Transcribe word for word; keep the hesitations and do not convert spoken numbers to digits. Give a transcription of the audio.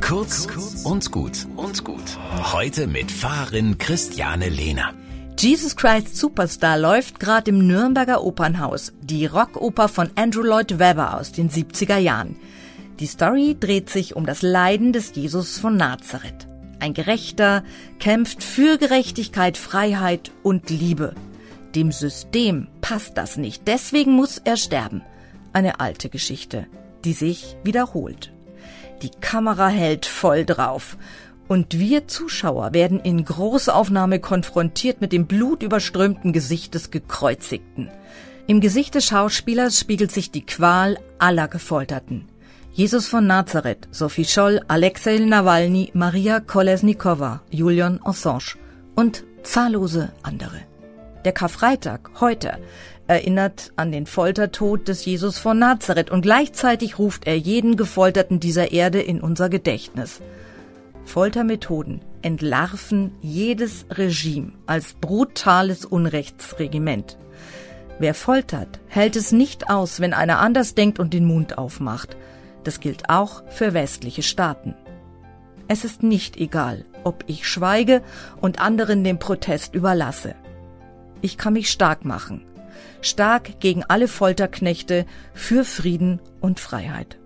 Kurz und gut und gut. Heute mit Pfarrerin Christiane Lehner. Jesus Christ Superstar läuft gerade im Nürnberger Opernhaus, die Rockoper von Andrew Lloyd Webber aus den siebziger Jahren. Die Story dreht sich um das Leiden des Jesus von Nazareth. Ein Gerechter kämpft für Gerechtigkeit, Freiheit und Liebe. Dem System passt das nicht, deswegen muss er sterben. Eine alte Geschichte, die sich wiederholt. Die Kamera hält voll drauf. Und wir Zuschauer werden in Großaufnahme konfrontiert mit dem blutüberströmten Gesicht des Gekreuzigten. Im Gesicht des Schauspielers spiegelt sich die Qual aller Gefolterten. Jesus von Nazareth, Sophie Scholl, Alexei Nawalny, Maria Kolesnikova, Julian Assange und zahllose andere. Der Karfreitag, heute, erinnert an den Foltertod des Jesus von Nazareth und gleichzeitig ruft er jeden Gefolterten dieser Erde in unser Gedächtnis. Foltermethoden entlarven jedes Regime als brutales Unrechtsregiment. Wer foltert, hält es nicht aus, wenn einer anders denkt und den Mund aufmacht. Das gilt auch für westliche Staaten. Es ist nicht egal, ob ich schweige und anderen den Protest überlasse. Ich kann mich stark machen. Stark gegen alle Folterknechte für Frieden und Freiheit.